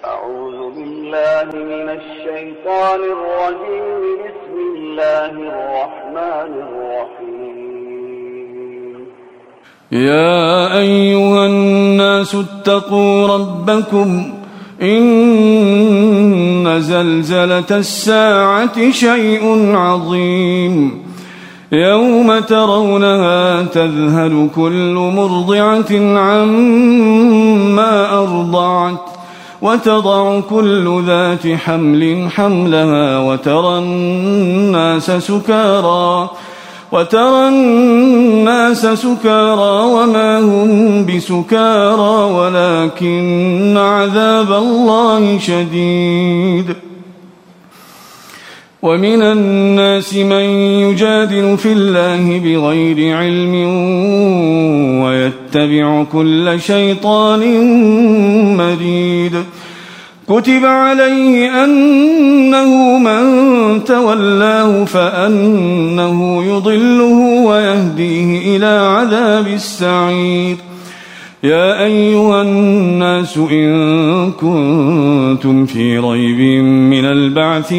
أعوذ بالله من الشيطان الرجيم. بسم الله الرحمن الرحيم. يا أيها الناس اتقوا ربكم إن زلزلة الساعة شيء عظيم يوم ترونها تذهل كل مرضعة عما أرضعت وتضع كل ذات حمل حملها وترى الناس سكارى وما هم بسكارى ولكن عذاب الله شديد. ومن الناس من يجادل في الله بغير علم ويتبع كل شيطان مريد. كتب عليه أنه من تولاه فأنه يضله ويهديه إلى عذاب السعير. يا أيها الناس إن كنتم في ريب من البعث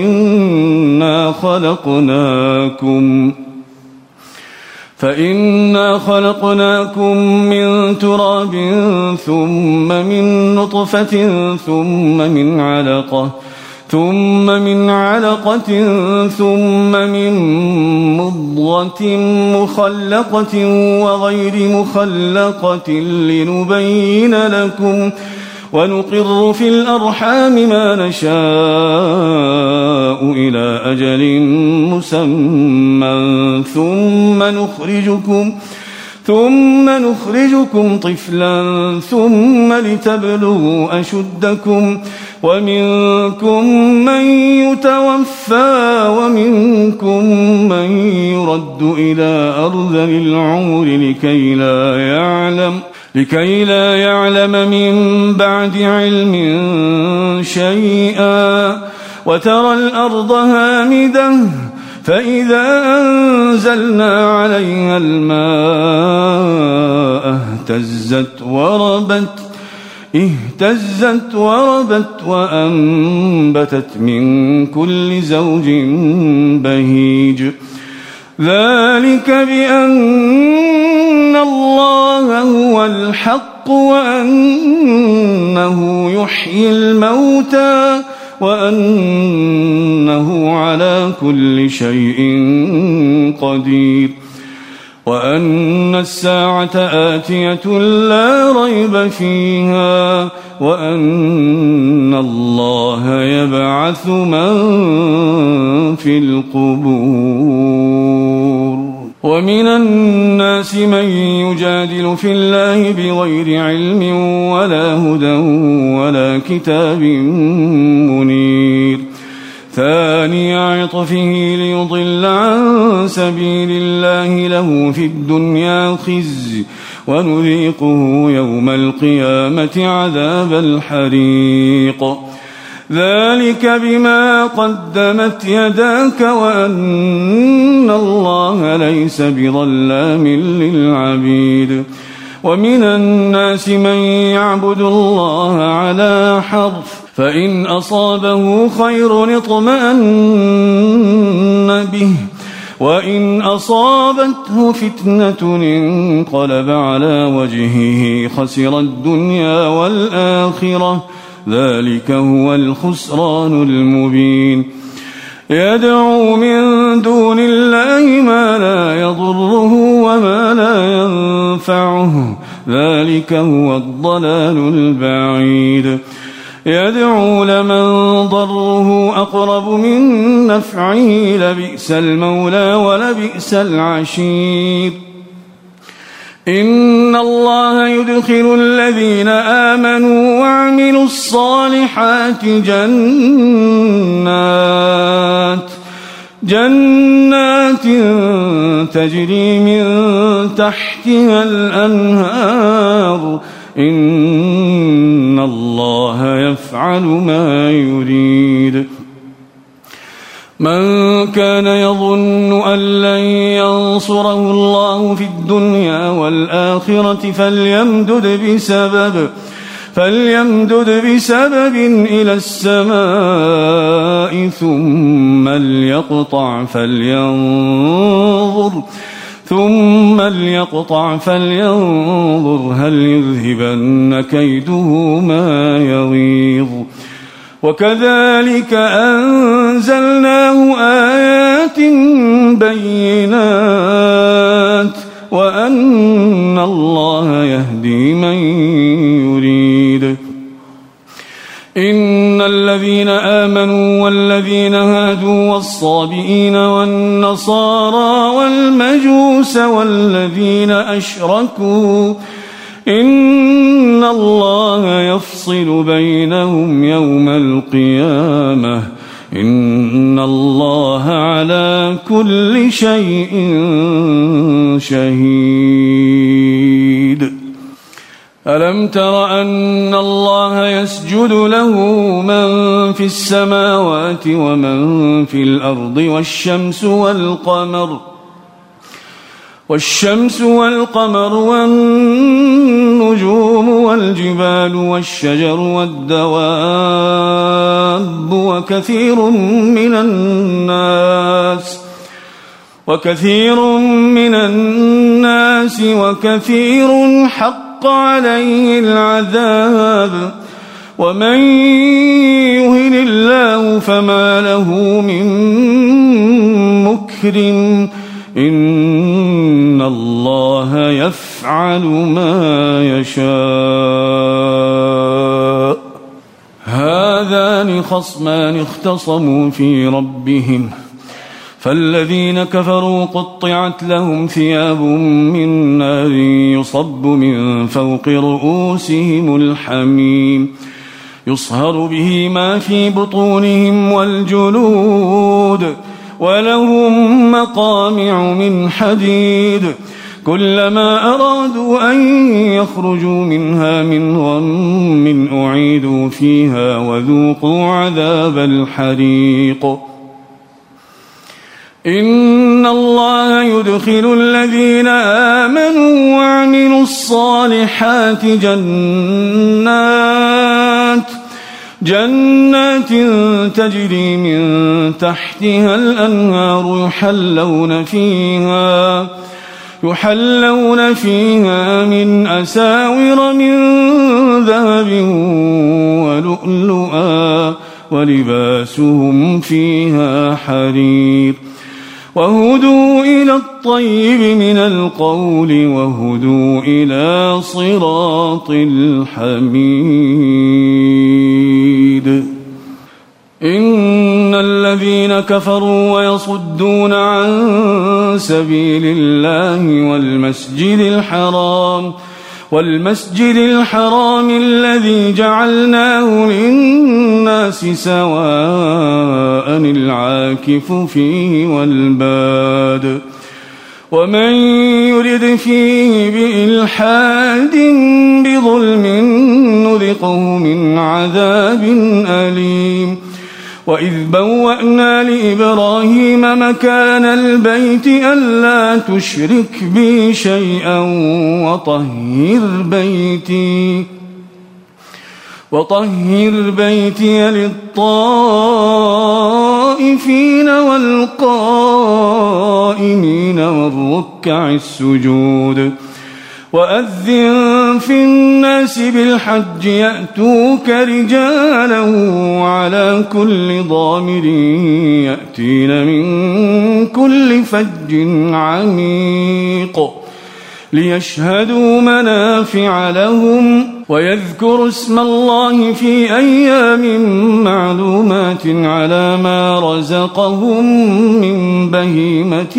فإنا خلقناكم من تراب ثم من نطفة ثم من علقة ثم من مضغة مخلقة وغير مخلقة لنبين لكم ونقر في الأرحام ما نشاء إلى أجل مسمى ثم نخرجكم طفلا ثم لتبلغوا أشدكم ومنكم من يتوفى ومنكم من يرد إلى أرذل العمر لكي لا يعلم من بعد علم شيئا. وترى الأرض هامدة فإذا أنزلنا عليها الماء اهتزت وربت وأنبتت من كل زوج بهيج. ذلك بأن الله هو الحق وأنه يحيي الموتى وأنه على كل شيء قدير وأن الساعة آتية لا ريب فيها وأن الله يبعث من في القبور. ومن الناس من يجادل في الله بغير علم ولا هدى ولا كتاب منير. ثاني عطفه ليضل عن سبيل الله له في الدنيا خزي ونذيقه يوم القيامة عذاب الحريق. ذلك بما قدمت يداك وأن الله ليس بظلام للعبيد. ومن الناس من يعبد الله على حرف فإن أصابه خير اطمأن به وإن أصابته فتنة انقلب على وجهه خسر الدنيا والآخرة ذلك هو الخسران المبين. يدعو من دون الله ما لا يضره وما لا ينفعه ذلك هو الضلال البعيد. يدعو لمن ضره أقرب من نفعه لبئس المولى ولبئس العشير. إن الله يدخل الذين آمنوا وعملوا الصالحات جنات تجري من تحتها الأنهار إن الله يفعل ما يريد. من كان يظن أن لن ينصره الله في الدنيا والآخرة فليمدد بسبب إلى السماء ثم ليقطع فلينظر هل يذهبن كيده ما يغيظ. وكذلك أنزلناه آيات بينات وأن الله يهدي من يريد. إن الذين آمنوا والذين هادوا والصابئين والنصارى والمجوس والذين أشركوا إن الله يفصل بينهم يوم القيامة إن الله على كل شيء شهيد. ألم تر أن الله يسجد له من في السماوات ومن في الأرض والشمس والقمر والنجوم والجبال والشجر والدواب وكثير من الناس وكثير حق عليه العذاب ومن يهن الله فما له من مكرم إن الله يفعل ما يشاء. هذان خصمان اختصموا في ربهم فالذين كفروا قطعت لهم ثياب من نار يصب من فوق رؤوسهم الحميم يصهر به ما في بطونهم والجلود ولهم مقامع من حديد كلما أرادوا أن يخرجوا منها من غم أعيدوا فيها وذوقوا عذاب الحريق. إن الله يدخل الذين آمنوا وعملوا الصالحات جنات تجري من تحتها الأنهار يحلون فيها من أساور من ذهب ولؤلؤا ولباسهم فيها حرير وهدوا إلى الطيب من القول وهدوا إلى صراط الحميد. إن الذين كفروا ويصدون عن سبيل الله والمسجد الحرام الذي جعلناه للناس سواء العاكف فيه والباد ومن يرد فيه بإلحاد بظلم نذقه من عذاب أليم. وإذ بوأنا لإبراهيم مكان البيت ألا تشرك بي شيئا وطهر بيتي للطائفين والقائمين والركع السجود. وأذن في الناس بالحج يأتوك رجالا وعلى كل ضامر يأتين من كل فج عميق ليشهدوا منافع لهم ويذكروا اسم الله في أيام معلومات على ما رزقهم من بهيمة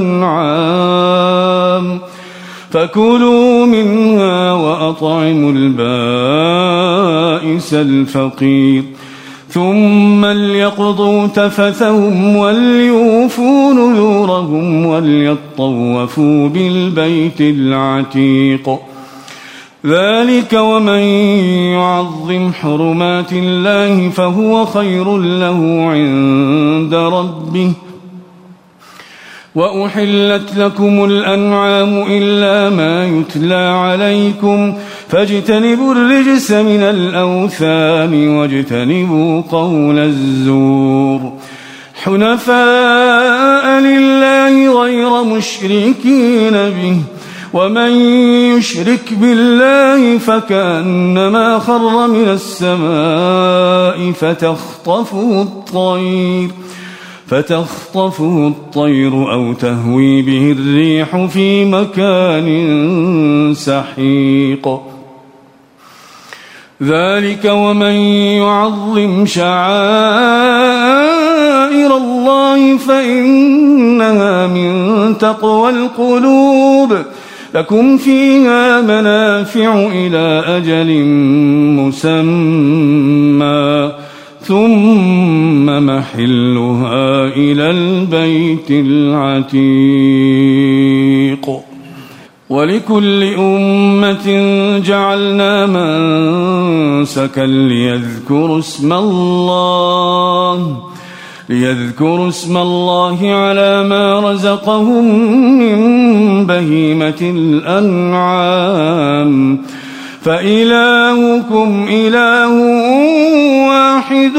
الأنعام فكلوا منها وأطعموا البائس الفقير ثم ليقضوا تفثهم وليوفوا نذورهم وليطوفوا بالبيت العتيق. ذلك ومن يعظم حرمات الله فهو خير له عند ربه وأحلت لكم الأنعام إلا ما يتلى عليكم فاجتنبوا الرجس من الأوثان واجتنبوا قول الزور حنفاء لله غير مشركين به ومن يشرك بالله فكأنما خر من السماء فتخطفه الطير أو تهوي به الريح في مكان سحيق ذلك ومن يعظم شعائر الله فإنها من تقوى القلوب لكم فيها منافع إلى أجل مسمى ثم محلها إلى البيت العتيق ولكل أمة جعلنا منسكا ليذكروا اسم الله على ما رزقهم من بهيمة الأنعام فإلهكم إله واحد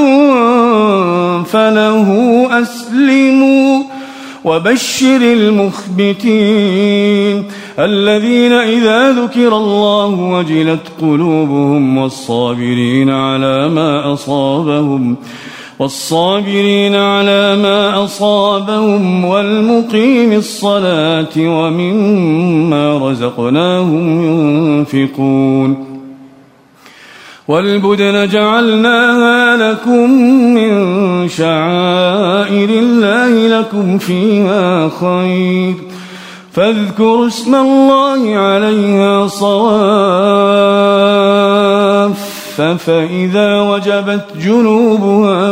فله أسلموا وبشر المخبتين الذين إذا ذكر الله وجلت قلوبهم والصابرين على ما أصابهم والمقيم الصلاة ومما رزقناهم ينفقون والبدن جعلناها لكم من شعائر الله لكم فيها خير فاذكروا اسم الله عليها صواف فإذا وجبت جنوبها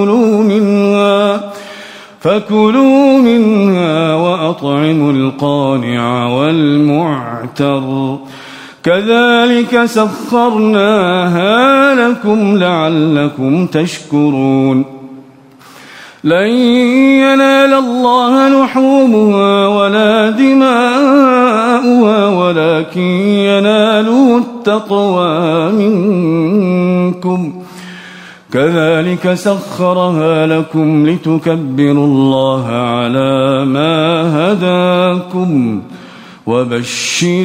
فكلوا منها وأطعموا القانع والمعتر كذلك سخرناها لكم لعلكم تشكرون لن ينال الله لحومها ولا دماؤها ولكن يناله التقوى منكم كذلك سخرها لكم لتكبروا الله على ما هداكم وبشر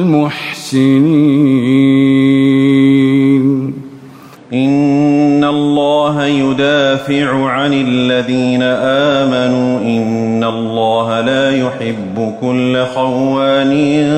المحسنين إن الله يدافع عن الذين آمنوا إن الله لا يحب كل خوان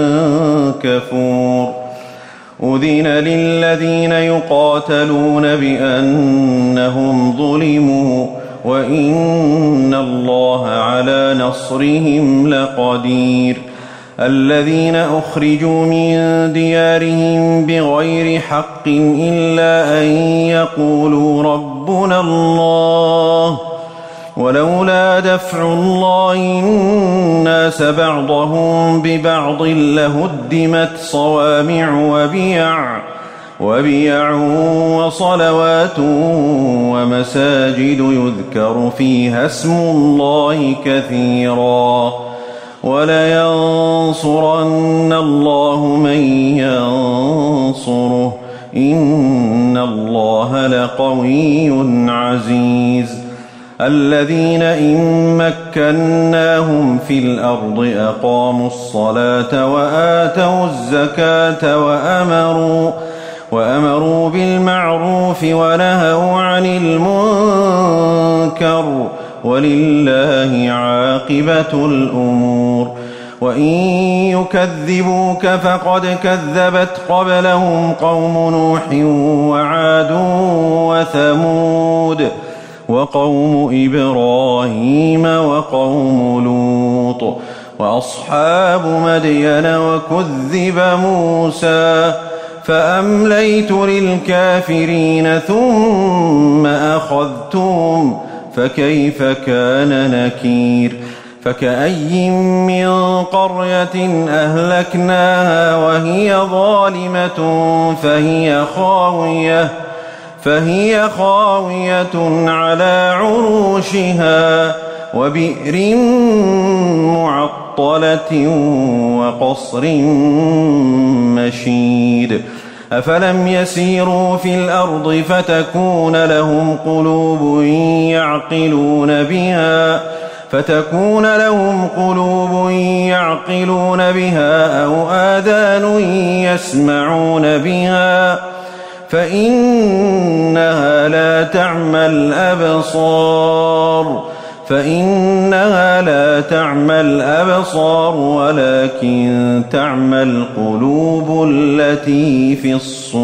كفور أذن للذين يقاتلون بأنهم ظلموا وإن الله على نصرهم لقدير الذين أخرجوا من ديارهم بغير حق إلا أن يقولوا ربنا الله ولولا دفع الله الناس بعضهم ببعض لهدمت صوامع وبيع وصلوات ومساجد يذكر فيها اسم الله كثيرا ولينصرن الله من ينصره إن الله لقوي عزيز الذين إن مكناهم في الأرض أقاموا الصلاة وآتوا الزكاة وأمروا بالمعروف ونهوا عن المنكر ولله عاقبة الأمور وإن يكذبوك فقد كذبت قبلهم قوم نوح وعاد وثمود وقوم إبراهيم وقوم لوط وأصحاب مدين وكذب موسى فأمليت للكافرين ثم أخذتهم فكيف كان نكير فكأي من قرية أهلكناها وهي ظالمة فهي خاوية على عروشها وبئر معطلة وقصر مشيد أفلم يسيروا في الأرض فتكون لهم قلوب يعقلون بها أو آذان يسمعون بها فإنها لا تعمى الأبصار ولكن تعمى القلوب التي في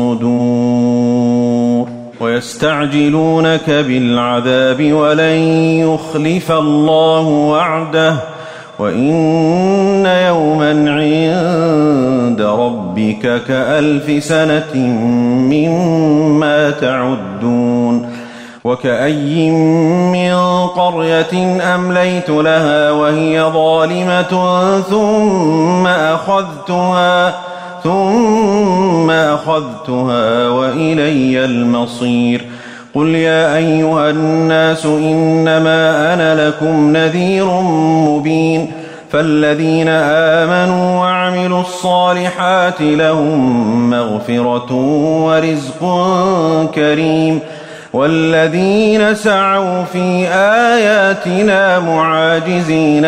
الصدور ويستعجلونك بالعذاب ولن يخلف الله وعده وإن يوما عند ربك كألف سنة مما تعدون وكأي من قرية أمليت لها وهي ظالمة ثم أخذتها وإلي المصير قل يا أيها الناس إنما أنا لكم نذير مبين فالذين آمنوا وعملوا الصالحات لهم مغفرة ورزق كريم والذين سعوا في آياتنا معاجزين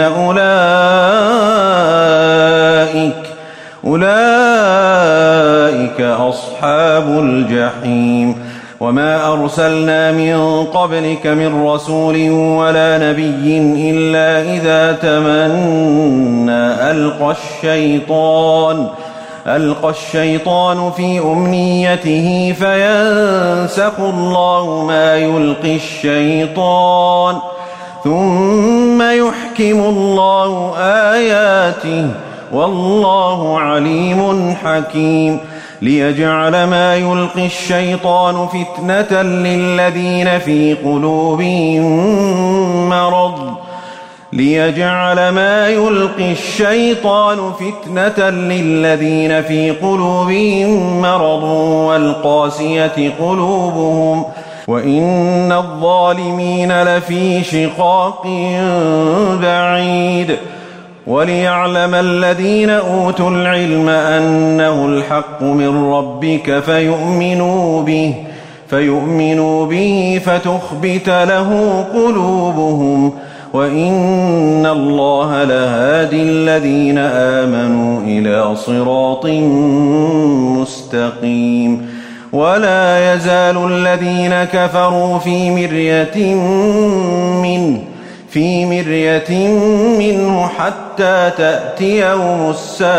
أولئك أصحاب الجحيم وما أرسلنا من قبلك من رسول ولا نبي إلا إذا تمنى ألقى الشيطان في أمنيته فينسخ الله ما يلقي الشيطان ثم يحكم الله آياته والله عليم حكيم ليجعل ما يلقي الشيطان فتنة للذين في قلوبهم مرض والقاسية قلوبهم وإن الظالمين لفي شقاق بعيد وليعلم الذين أوتوا العلم أنه الحق من ربك فيؤمنوا به فتخبت له قلوبهم وإن الله لهادي الذين آمنوا إلى صراط مستقيم ولا يزال الذين كفروا في مرية منه حتى تأتيهم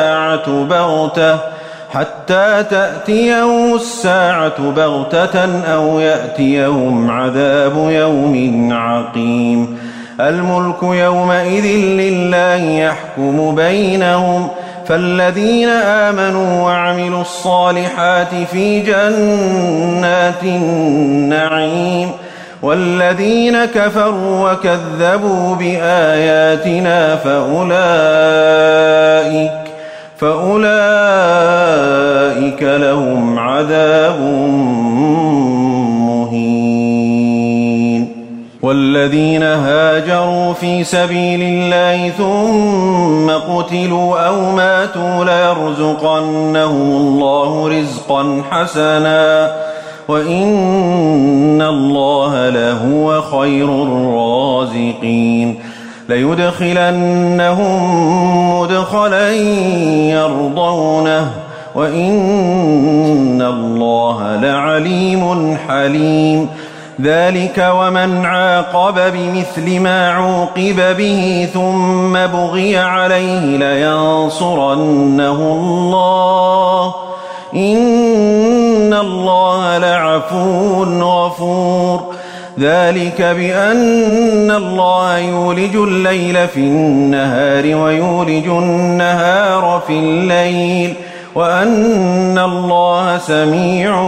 الساعة بغتة أو يأتيهم عذاب يوم عقيم الملك يومئذ لله يحكم بينهم فالذين آمنوا وعملوا الصالحات في جنات النعيم والذين كفروا وكذبوا بآياتنا فأولئك لهم عذاب مهين والذين هاجروا في سبيل الله ثم قتلوا أو ماتوا ليرزقنهم الله رزقا حسنا وإن الله لهو خير الرازقين ليدخلنهم مدخلا يرضونه وإن الله لعليم حليم ذلك ومن عاقب بمثل ما عوقب به ثم بغي عليه لينصرنه الله إن الله لعفو غفور ذلك بأن الله يولج الليل في النهار ويولج النهار في الليل وأن الله سميع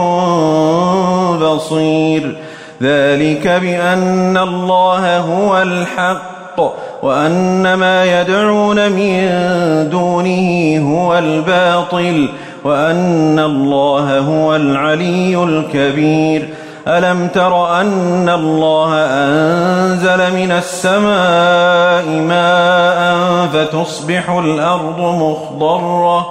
بصير ذلك بأن الله هو الحق وأن ما يدعون من دونه هو الباطل وأن الله هو العلي الكبير ألم تر أن الله أنزل من السماء ماء فتصبح الأرض مخضرة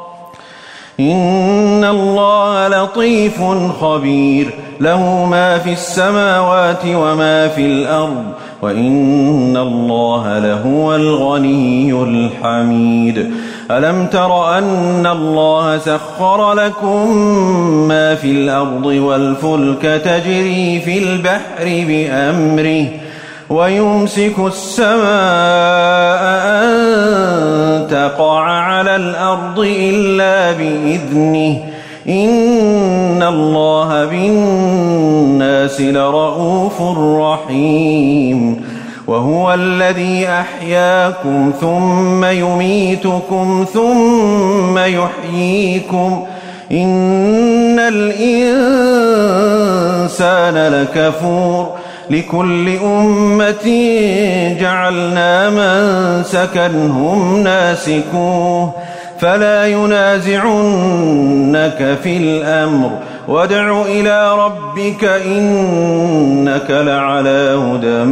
إن الله لطيف خبير له ما في السماوات وما في الأرض وإن الله لهو الغني الحميد ألم تر أن الله سخر لكم ما في الأرض والفلك تجري في البحر بأمره ويمسك السماء أن تقع على الأرض إلا بإذنه إن الله بالناس لرءوف رحيم وهو الذي أحياكم ثم يميتكم ثم يحييكم إن الإنسان لكفور لكل أمة جعلنا منسكا هم ناسكوه فلا ينازعنك في الأمر وادع إلى ربك إنك لعلى هدى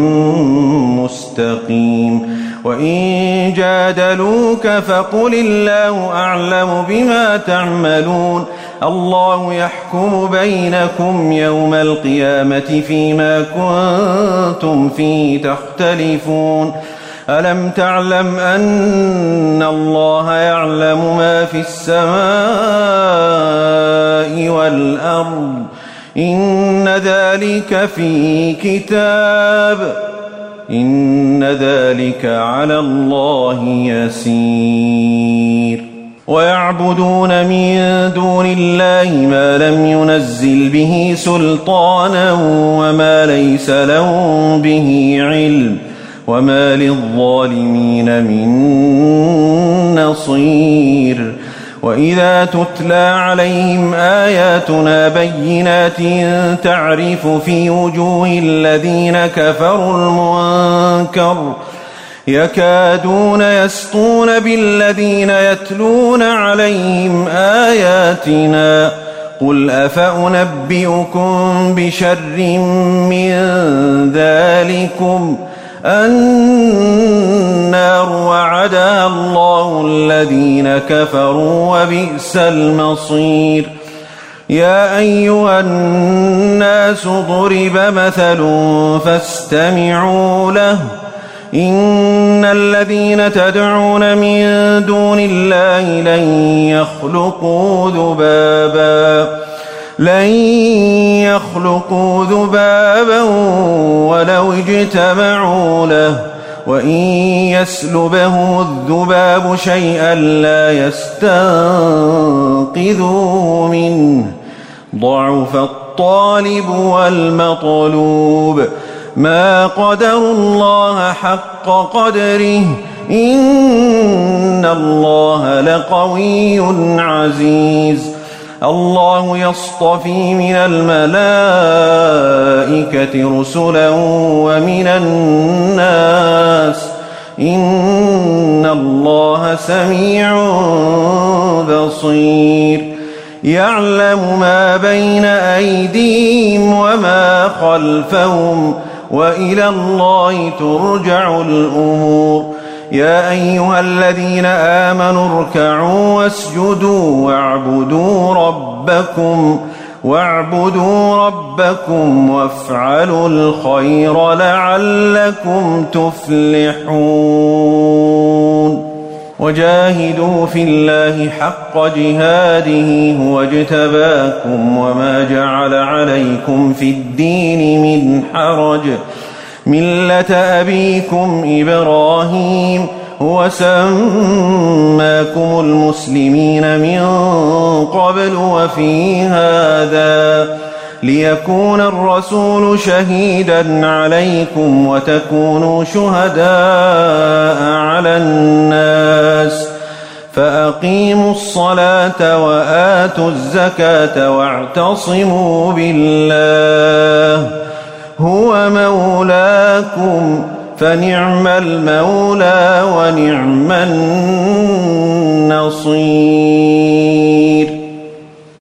مستقيم وإن جادلوك فقل الله أعلم بما تعملون الله يحكم بينكم يوم القيامة فيما كنتم فيه تختلفون ألم تعلم أن الله يعلم ما في السماء والأرض إن ذلك في كتاب إن ذلك على الله يسير ويعبدون من دون الله ما لم ينزل به سلطانا وما ليس لهم به علم وما للظالمين من نصير وإذا تتلى عليهم آياتنا بينات تعرف في وجوه الذين كفروا المنكر يكادون يسطون بالذين يتلون عليهم آياتنا قل أفأنبئكم بشر من ذلكم النار وعدها الله الذين كفروا وبئس المصير يا أيها الناس ضرب مثل فاستمعوا له إن الذين تدعون من دون الله لن يخلقوا ذبابا ولو اجتمعوا له وإن يسلبهم الذباب شيئا لا يستنقذوه منه ضعف الطالب والمطلوب ما قدروا الله حق قدره إن الله لقوي عزيز الله يصطفي من الملائكة رسلا ومن الناس إن الله سميع بصير يعلم ما بين أيديهم وما خلفهم وإلى الله ترجع الأمور يا أيها الذين آمنوا اركعوا واسجدوا واعبدوا ربكم وافعلوا الخير لعلكم تفلحون وجاهدوا في الله حق جهاده هو اجتباكم وما جعل عليكم في الدين من حرج ملة أبيكم إبراهيم هو سماكم المسلمين من قبل وفي هذا ليكون الرسول شهيدا عليكم وتكونوا شهداء على الناس فأقيموا الصلاة وآتوا الزكاة واعتصموا بالله هو مولاكم فنعم المولى ونعم النصير